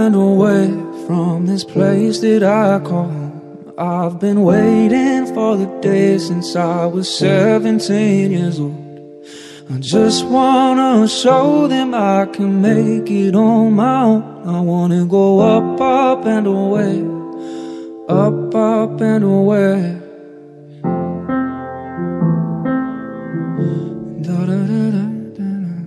and away from this place that I call home. I've been waiting for the day since I was 17 years old. I just wanna show them I can make it on my own. I wanna go up, up and away, up, up and away. Da, da, da, da, da, da.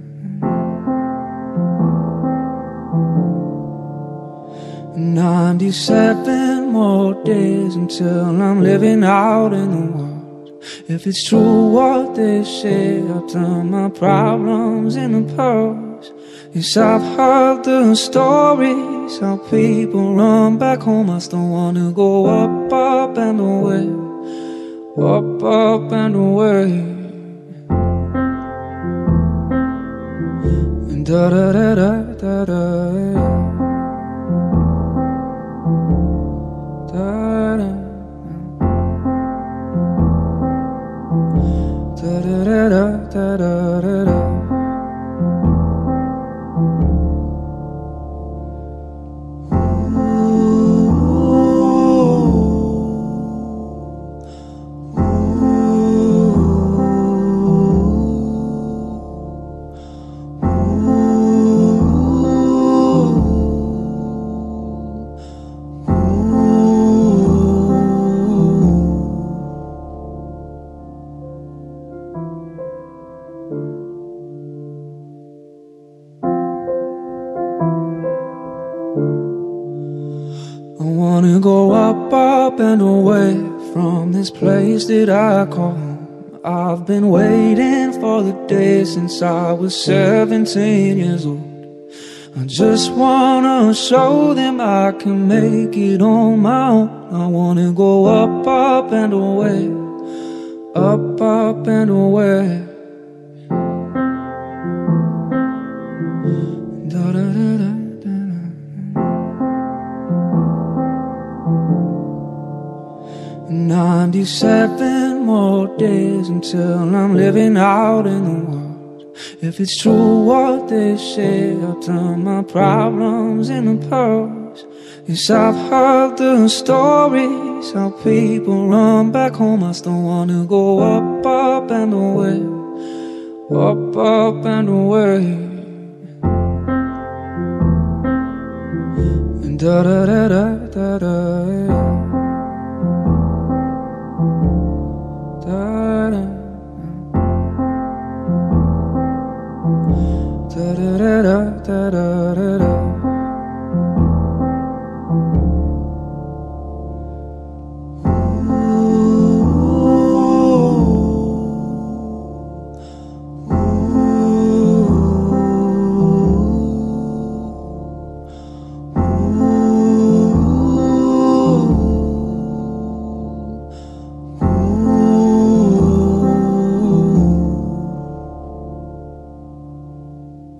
97 more days until I'm living out in the world. If it's true what they say, I'll turn my problems into pearls. Yes, I've heard the stories, how people run back home. I still wanna go up, up and away, up, up and away. Da da da da da da, da da. Da da da da da da da. I wanna go up, up and away from this place that I call home. I've been waiting for the day since I was 17 years old. I just wanna show them I can make it on my own. I wanna go up, up and away, up, up and away. Da da da da. 97 more days until I'm living out in the world. If it's true what they say, I'll turn my problems into pearls. Yes, I've heard the stories, how people run back home. I still wanna go up, up and away, up, up and away. Da da da da da da. Da da da da da da da.